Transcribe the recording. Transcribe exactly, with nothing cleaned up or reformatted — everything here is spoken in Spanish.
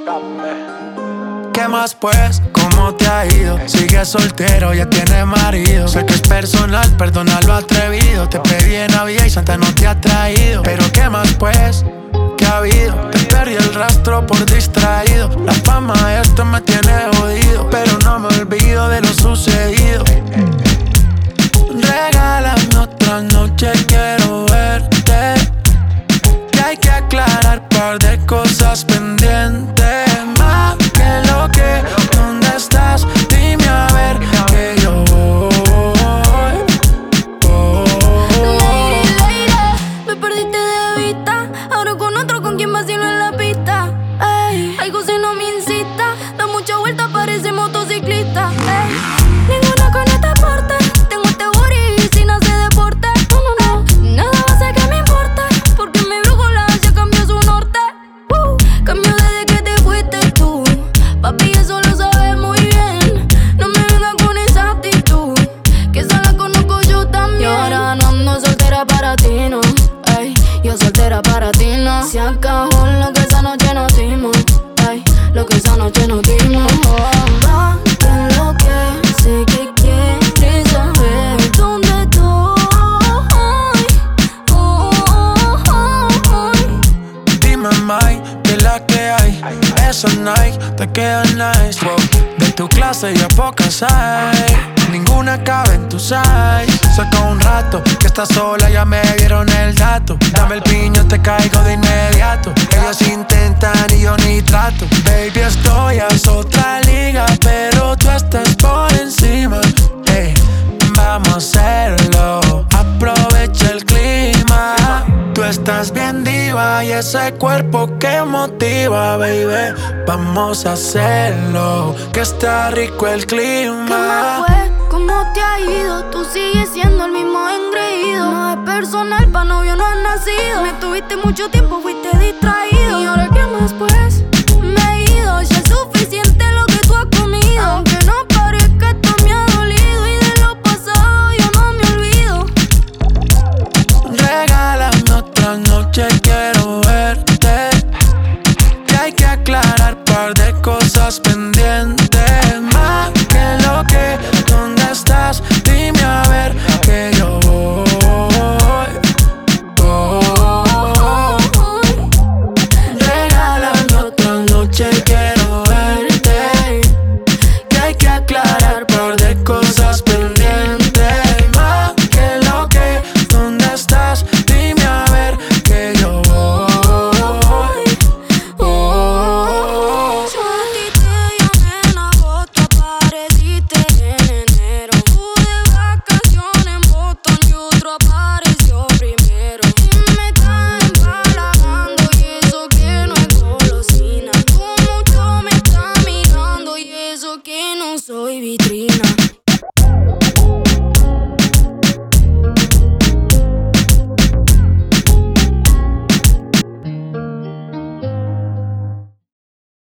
¿Qué más pues? ¿Cómo te ha ido? Sigues soltero, ya tienes marido. Sé que es personal, perdona lo atrevido. Te pedí en Navidad y Santa no te ha traído. Pero ¿qué más pues? ¿Qué ha habido? Te perdí el rastro por distraído. La fama de esto me tiene jodido, pero no me olvido de lo sucedido. Regálame otra noche, quiero verte. Que hay que aclarar par de cosas pendientes. Más que lo que, ¿dónde estás? Dime a ver que yo voy, voy. Lady, lady, me perdiste de vista. Ahora con otro, ¿con quien vacilo en la pista? Ey, algo si no me incita. Da mucha vuelta, parece motociclista. Ey, ninguna con este porte. Tengo este booty sin hacer deporte. No, no, no, nada va a hacer que me importe. Porque mi brújula ya cambió su norte. uh, Cambió desde que te fuiste tú. Papi, eso lo sabes muy bien. No me vengas con esa actitud, que esa la conozco yo también. Y ahora no ando soltera para ti, no. Ey, yo soltera para ti, no. Se acabó lo que esa noche nos dimos. Ey, lo que esa noche nos dimos. Va, que lo que sé que quieres saber dónde estoy. Oh, oh, oh, oh. Dime, Mike, que la que hay. Esa Nike te queda nice, wow. De tu clase ya pocas hay. Ninguna cabe en tu size. Saca un rato que estás sola, ya me dieron el dato. Dame el piño, te caigo de inmediato. Ellos intentan y yo ni trato. Baby, estoy a otra liga, pero tú estás por encima. Hey, vamos a hacerlo, aprovecha el clima. Tú estás bien diva y ese cuerpo que motiva, baby. Vamos a hacerlo, que está rico el clima. ¿Qué más fue? ¿Cómo te ha ido? Tú sigues siendo el mismo engreído. No es personal, pa' novio no has nacido. Me tuviste mucho tiempo, fuiste distraído. Y ahora